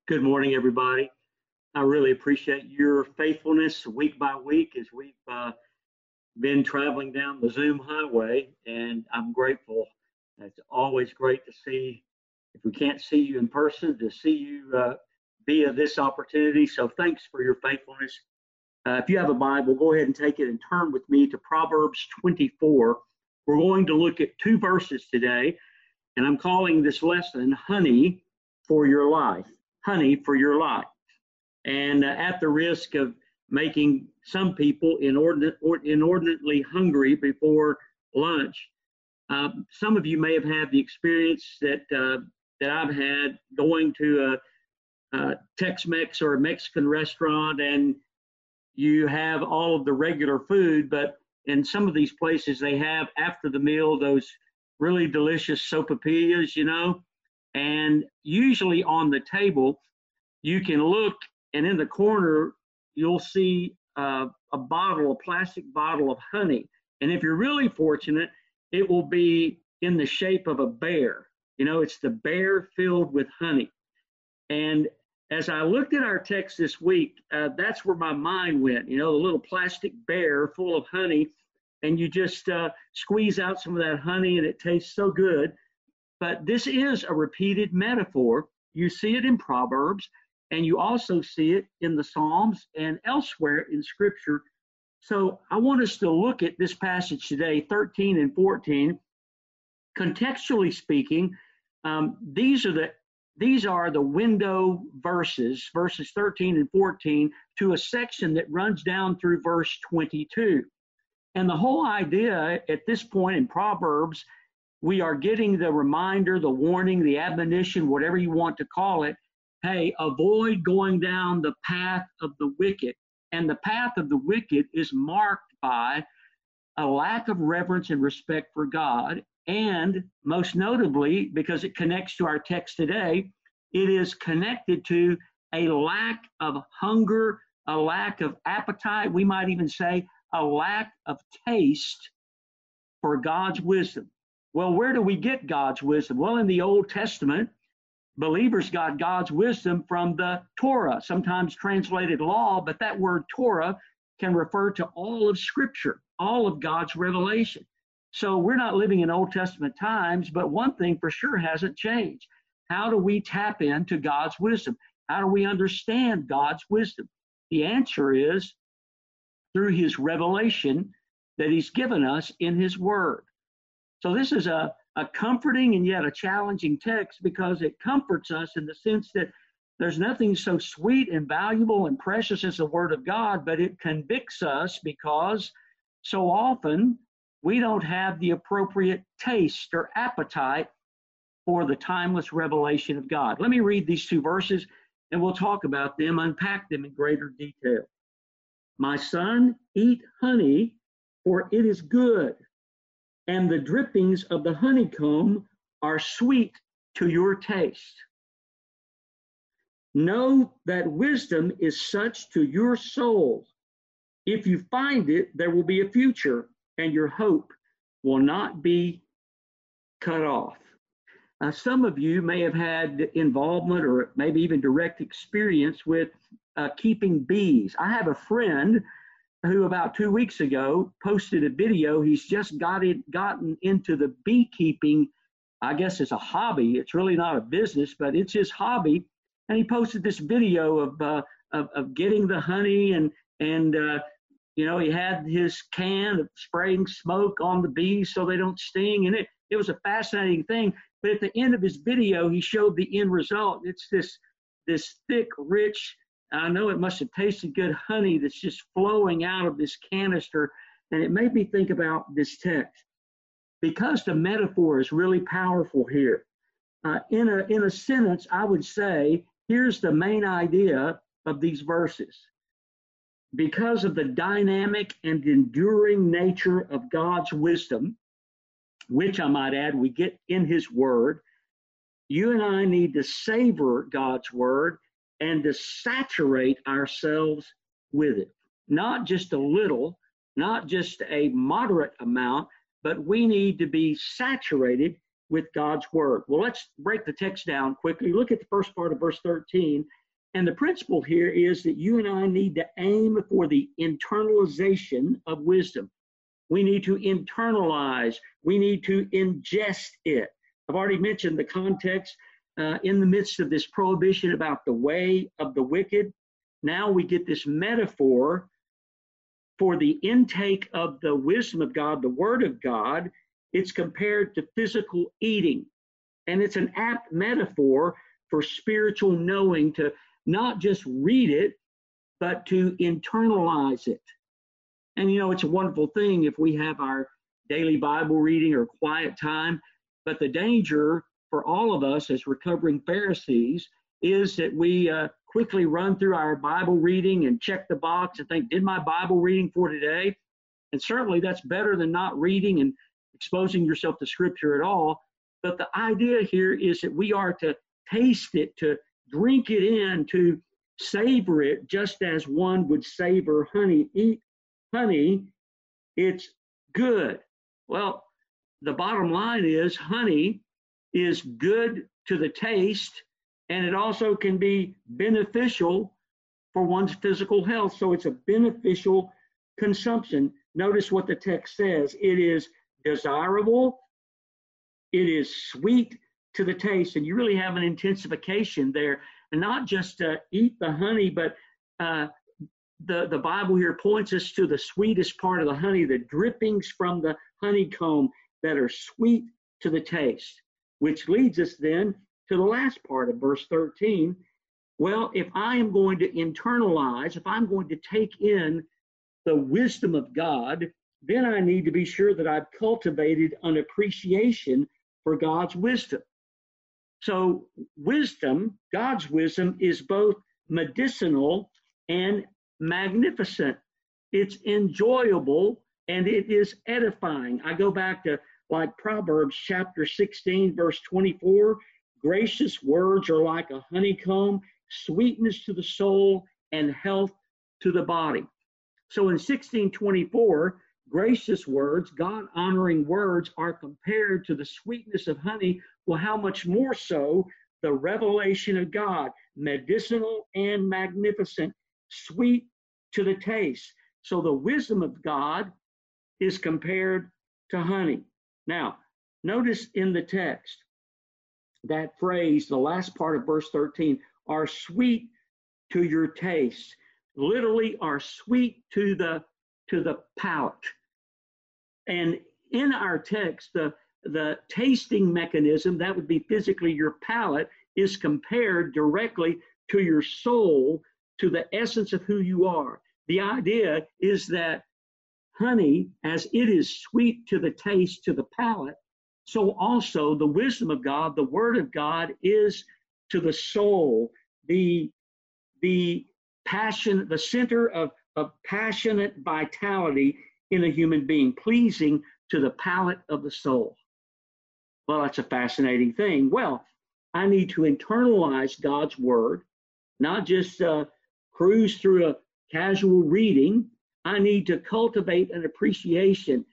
Good morning, everybody. I really appreciate your faithfulness week by week as we've been traveling down the Zoom highway, and I'm grateful. It's always great to see, if we can't see you in person, to see you via this opportunity. So thanks for your faithfulness. If you have a Bible, go ahead and take it and turn with me to Proverbs 24. We're going to look at two verses today, and I'm calling this lesson Honey for Your Life. Honey for your life. And at the risk of making some people inordinately hungry before lunch, some of you may have had the experience that I've had going to a Tex-Mex or a Mexican restaurant, and you have all of the regular food, but in some of these places they have after the meal those really delicious sopapillas, and usually on the table, you can look, and in the corner, you'll see a plastic bottle of honey. And if you're really fortunate, it will be in the shape of a bear. It's the bear filled with honey. And as I looked at our text this week, that's where my mind went, the little plastic bear full of honey. And you just squeeze out some of that honey, and it tastes so good. But this is a repeated metaphor. You see it in Proverbs, and you also see it in the Psalms and elsewhere in Scripture. So I want us to look at this passage today, 13 and 14. Contextually speaking, these are the window verses 13 and 14, to a section that runs down through verse 22. And the whole idea at this point in Proverbs, we are getting the reminder, the warning, the admonition, whatever you want to call it. Hey, avoid going down the path of the wicked. And the path of the wicked is marked by a lack of reverence and respect for God. And most notably, because it connects to our text today, it is connected to a lack of hunger, a lack of appetite. We might even say a lack of taste for God's wisdom. Well, where do we get God's wisdom? Well, in the Old Testament, believers got God's wisdom from the Torah, sometimes translated law, but that word Torah can refer to all of Scripture, all of God's revelation. So we're not living in Old Testament times, but one thing for sure hasn't changed. How do we tap into God's wisdom? How do we understand God's wisdom? The answer is through His revelation that He's given us in His Word. So this is a comforting and yet a challenging text, because it comforts us in the sense that there's nothing so sweet and valuable and precious as the Word of God, but it convicts us because so often we don't have the appropriate taste or appetite for the timeless revelation of God. Let me read these two verses and we'll talk about them, unpack them in greater detail. My son, eat honey, for it is good, and the drippings of the honeycomb are sweet to your taste. Know that wisdom is such to your soul. If you find it, there will be a future, and your hope will not be cut off. Some of you may have had involvement or maybe even direct experience with keeping bees. I have a friend who about 2 weeks ago posted a video. He's just gotten into the beekeeping. I guess it's a hobby. It's really not a business, but it's his hobby. And he posted this video of getting the honey, and he had his can of spraying smoke on the bees so they don't sting. And it was a fascinating thing. But at the end of his video, he showed the end result. It's this thick, rich, I know it must have tasted good honey that's just flowing out of this canister. And it made me think about this text, because the metaphor is really powerful here. In a sentence, I would say, here's the main idea of these verses. Because of the dynamic and enduring nature of God's wisdom, which I might add we get in His Word, you and I need to savor God's Word and to saturate ourselves with it. Not just a little, not just a moderate amount, but we need to be saturated with God's word. Well, let's break the text down quickly. Look at the first part of verse 13. And the principle here is that you and I need to aim for the internalization of wisdom. We need to internalize. We need to ingest it. I've already mentioned the context in the midst of this prohibition about the way of the wicked. Now we get this metaphor for the intake of the wisdom of God, the word of God. It's compared to physical eating. And it's an apt metaphor for spiritual knowing, to not just read it, but to internalize it. And it's a wonderful thing if we have our daily Bible reading or quiet time. But the danger for all of us as recovering Pharisees is that we quickly run through our Bible reading and check the box and think, did my Bible reading for today? And certainly that's better than not reading and exposing yourself to Scripture at all. But the idea here is that we are to taste it, to drink it in, to savor it, just as one would savor honey. Eat honey, it's good. Well, the bottom line is honey is good to the taste, and it also can be beneficial for one's physical health. So it's a beneficial consumption. Notice what the text says. It is desirable. It is sweet to the taste. And you really have an intensification there. And not just eat the honey, but the Bible here points us to the sweetest part of the honey, the drippings from the honeycomb that are sweet to the taste, which leads us then to the last part of verse 13. Well, if I am going to internalize, if I'm going to take in the wisdom of God, then I need to be sure that I've cultivated an appreciation for God's wisdom. So wisdom, God's wisdom, is both medicinal and magnificent. It's enjoyable and it is edifying. I go back to like Proverbs chapter 16, verse 24. Gracious words are like a honeycomb, sweetness to the soul and health to the body. So in 1624, gracious words, God-honoring words, are compared to the sweetness of honey. Well, how much more so the revelation of God, medicinal and magnificent, sweet to the taste. So the wisdom of God is compared to honey. Now, notice in the text that phrase, the last part of verse 13, are sweet to your taste, literally are sweet to the palate. And in our text, the tasting mechanism, that would be physically your palate, is compared directly to your soul, to the essence of who you are. The idea is that honey, as it is sweet to the taste, to the palate, so also the wisdom of God, the word of God, is to the soul, the passion, the center of passionate vitality in a human being, pleasing to the palate of the soul. Well, that's a fascinating thing. Well, I need to internalize God's word, not just cruise through a casual reading. I need to cultivate an appreciation.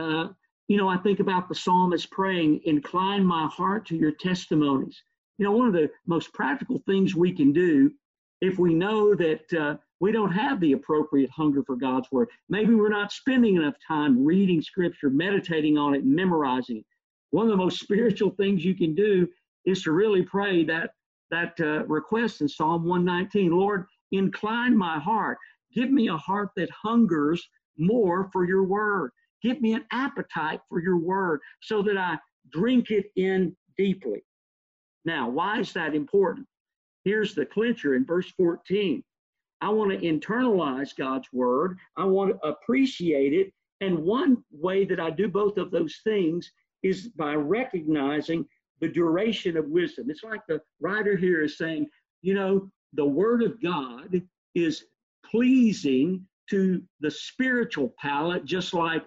I think about the psalmist praying, incline my heart to your testimonies. One of the most practical things we can do if we know that we don't have the appropriate hunger for God's word. Maybe we're not spending enough time reading scripture, meditating on it, memorizing it. One of the most spiritual things you can do is to really pray that request in Psalm 119. Lord, incline my heart. Give me a heart that hungers more for your word. Give me an appetite for your word so that I drink it in deeply. Now, why is that important? Here's the clincher in verse 14. I want to internalize God's word. I want to appreciate it. And one way that I do both of those things is by recognizing the duration of wisdom. It's like the writer here is saying, the word of God is pleasing to the spiritual palate, just like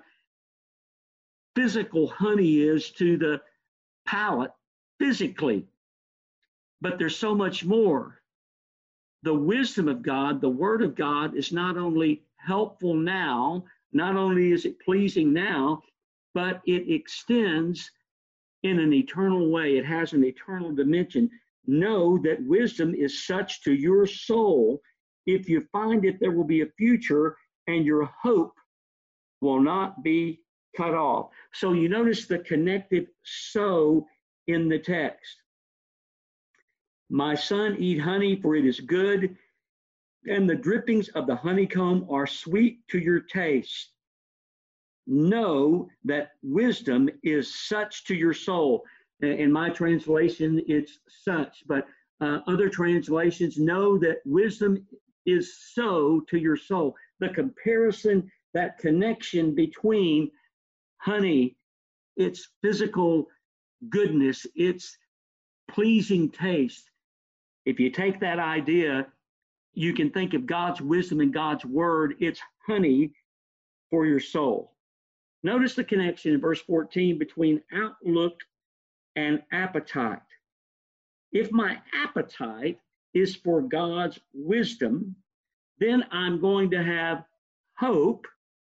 physical honey is to the palate physically. But there's so much more. The wisdom of God, the word of God, is not only helpful now, not only is it pleasing now, but it extends in an eternal way. It has an eternal dimension. Know that wisdom is such to your soul. If you find it, there will be a future, and your hope will not be cut off. So you notice the connective so in the text. My son, eat honey, for it is good, and the drippings of the honeycomb are sweet to your taste. Know that wisdom is such to your soul. In my translation, it's such, but other translations know that wisdom is so to your soul. The comparison, that connection between honey, its physical goodness, its pleasing taste. If you take that idea, you can think of God's wisdom and God's word. It's honey for your soul. Notice the connection in verse 14 between outlook and appetite. If my appetite is for God's wisdom, then I'm going to have hope,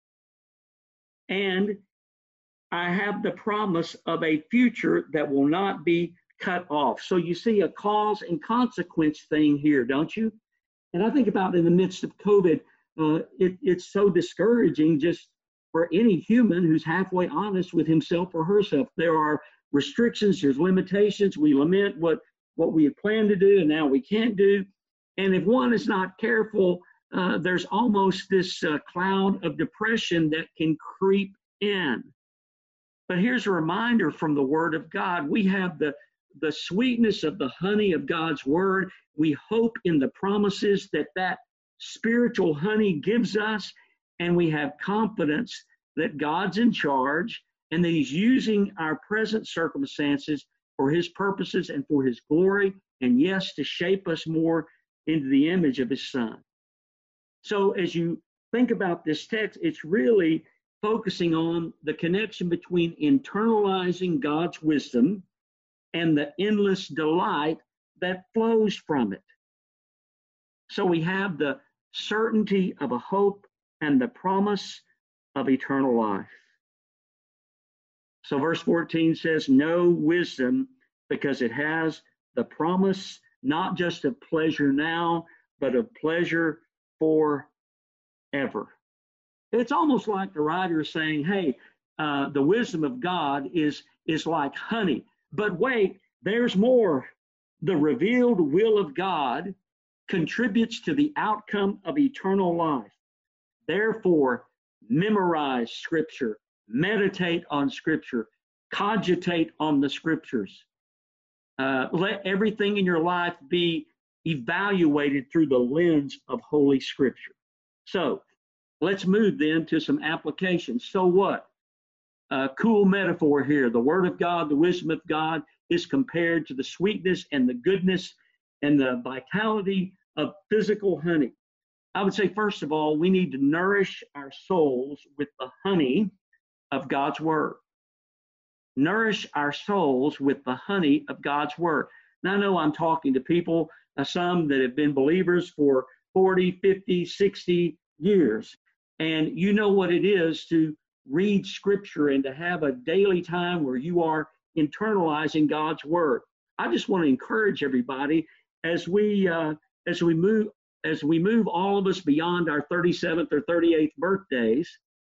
and I have the promise of a future that will not be cut off. So you see a cause and consequence thing here, don't you? And I think about in the midst of COVID, it's so discouraging just for any human who's halfway honest with himself or herself. There are restrictions, there's limitations. We lament what we had planned to do and now we can't do. And if one is not careful, there's almost this cloud of depression that can creep in. But here's a reminder from the Word of God. We have the sweetness of the honey of God's Word. We hope in the promises that spiritual honey gives us, and we have confidence that God's in charge and that He's using our present circumstances for His purposes and for His glory, and yes, to shape us more into the image of His Son. So as you think about this text, it's really focusing on the connection between internalizing God's wisdom and the endless delight that flows from it. So we have the certainty of a hope and the promise of eternal life. So verse 14 says, know wisdom because it has the promise not just of pleasure now, but of pleasure forever. It's almost like the writer is saying, hey, the wisdom of God is like honey. But wait, there's more. The revealed will of God contributes to the outcome of eternal life. Therefore, memorize Scripture, meditate on Scripture, cogitate on the Scriptures. Let everything in your life be evaluated through the lens of Holy Scripture. So let's move then to some applications. So what? Cool metaphor here. The Word of God, the wisdom of God is compared to the sweetness and the goodness and the vitality of physical honey. I would say, first of all, we need to nourish our souls with the honey of God's Word. Nourish our souls with the honey of God's Word. Now, I know I'm talking to people, some that have been believers for 40, 50, 60 years. And you know what it is to read Scripture and to have a daily time where you are internalizing God's Word. I just want to encourage everybody as we move all of us beyond our 37th or 38th birthdays.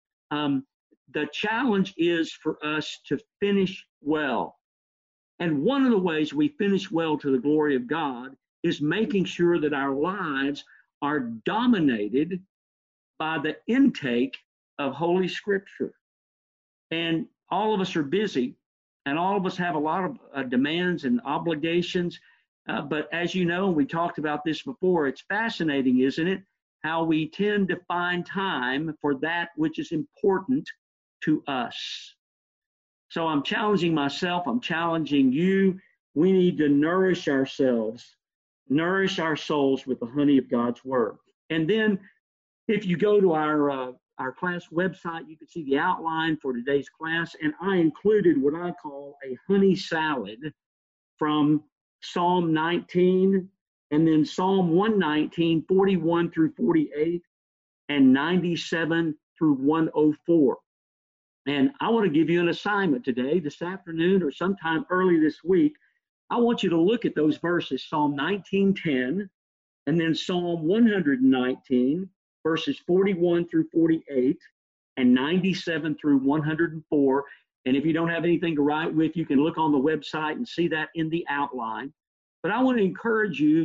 The challenge is for us to finish well. And one of the ways we finish well to the glory of God is making sure that our lives are dominated by the intake of Holy Scripture. And all of us are busy, and all of us have a lot of demands and obligations. But as you know, and we talked about this before, it's fascinating, isn't it, how we tend to find time for that which is important to us. So I'm challenging myself, I'm challenging you. We need to nourish ourselves, nourish our souls with the honey of God's Word. And then if you go to our class website, you can see the outline for today's class. And I included what I call a honey salad from Psalm 19, and then Psalm 119, 41 through 48, and 97 through 104. And I want to give you an assignment today, this afternoon, or sometime early this week. I want you to look at those verses, Psalm 19:10, and then Psalm 119, verses 41 through 48, and 97 through 104. And if you don't have anything to write with, you can look on the website and see that in the outline. But I want to encourage you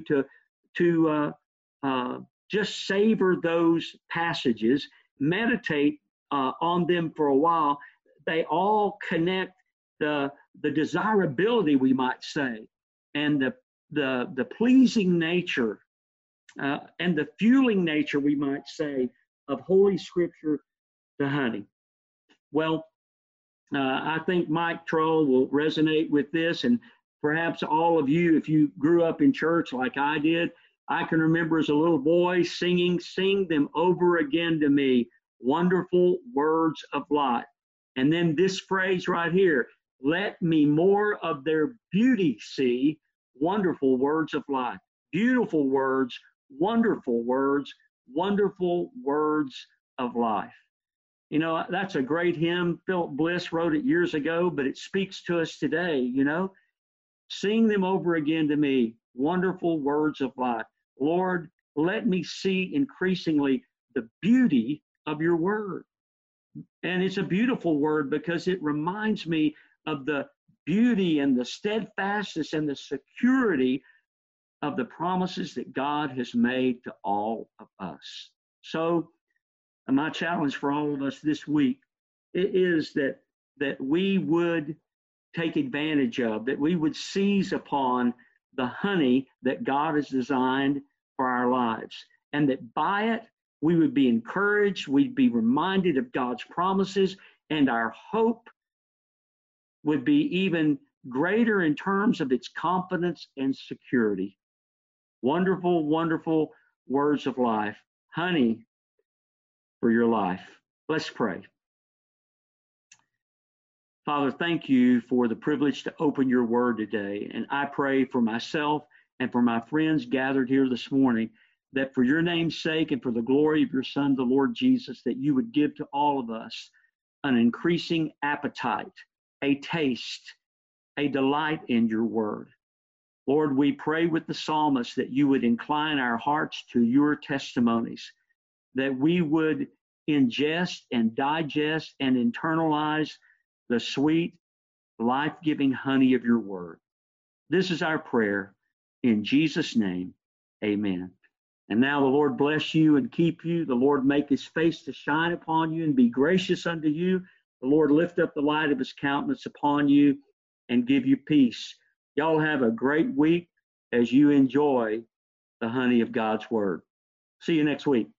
to just savor those passages, meditate on them for a while. They all connect the desirability, we might say, and the pleasing nature and the fueling nature, we might say, of Holy Scripture to honey. Well, I think Mike Troll will resonate with this, and perhaps all of you, if you grew up in church like I did, I can remember as a little boy singing, "Sing them over again to me, wonderful words of life." And then this phrase right here, "Let me more of their beauty see, wonderful words of life." Beautiful words, wonderful words, wonderful words of life. You know, that's a great hymn. Philip Bliss wrote it years ago, but it speaks to us today, you know. Sing them over again to me, wonderful words of life. Lord, let me see increasingly the beauty of your word. And it's a beautiful word because it reminds me of the beauty and the steadfastness and the security of the promises that God has made to all of us. So my challenge for all of us this week is that we would take advantage of, that we would seize upon the honey that God has designed for our lives, and that by it we would be encouraged, we'd be reminded of God's promises, and our hope would be even greater in terms of its confidence and security. Wonderful, wonderful words of life, honey for your life. Let's pray. Father, thank you for the privilege to open your word today. And I pray for myself and for my friends gathered here this morning, that for your name's sake and for the glory of your Son, the Lord Jesus, that you would give to all of us an increasing appetite, a taste, a delight in your word. Lord, we pray with the psalmist that you would incline our hearts to your testimonies, that we would ingest and digest and internalize the sweet, life-giving honey of your word. This is our prayer. In Jesus' name, amen. And now the Lord bless you and keep you. The Lord make his face to shine upon you and be gracious unto you. The Lord lift up the light of his countenance upon you and give you peace. Y'all have a great week as you enjoy the honey of God's word. See you next week.